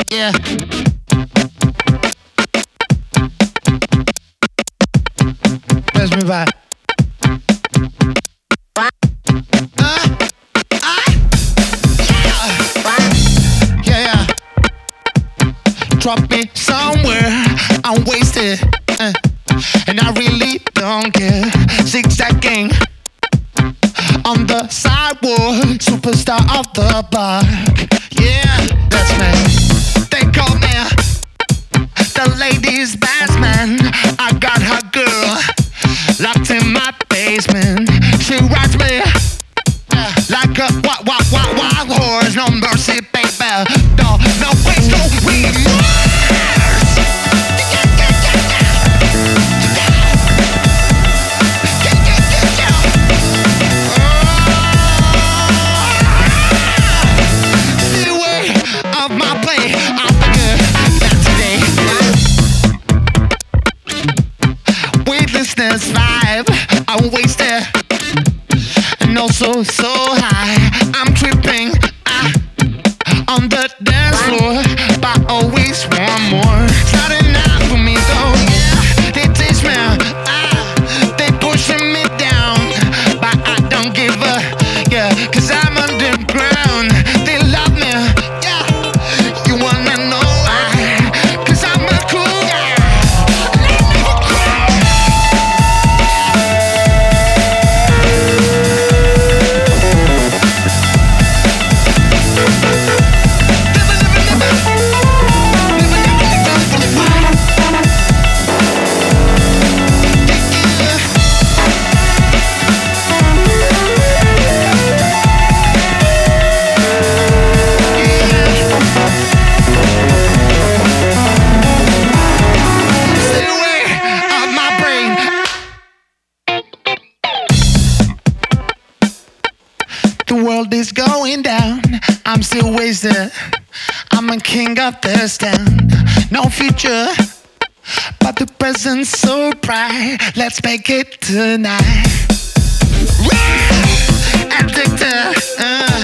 Yeah. Pass me by. Yeah, yeah. Drop me somewhere, I'm wasted, and I really don't care. Zigzagging on the sidewalk, superstar of the block. Yeah, that's me. They call me the ladies' best man. I got her girl locked in my basement. She rides me like a wild horse. No mercy, baby. No place, no remorse. Weightlessness vibe, I'm wasted and also so high. I'm tripping on the dance floor, but always want more. It's not enough for me though, yeah. They teach me, they pushing me down, but I don't give a, yeah. Cause I'm underground, they love me, yeah. You wanna know why? Cause I'm a cool guy. The world is going down, I'm still wasted. I'm a king of this town. No future, but the present's so bright. Let's make it tonight. Addicted,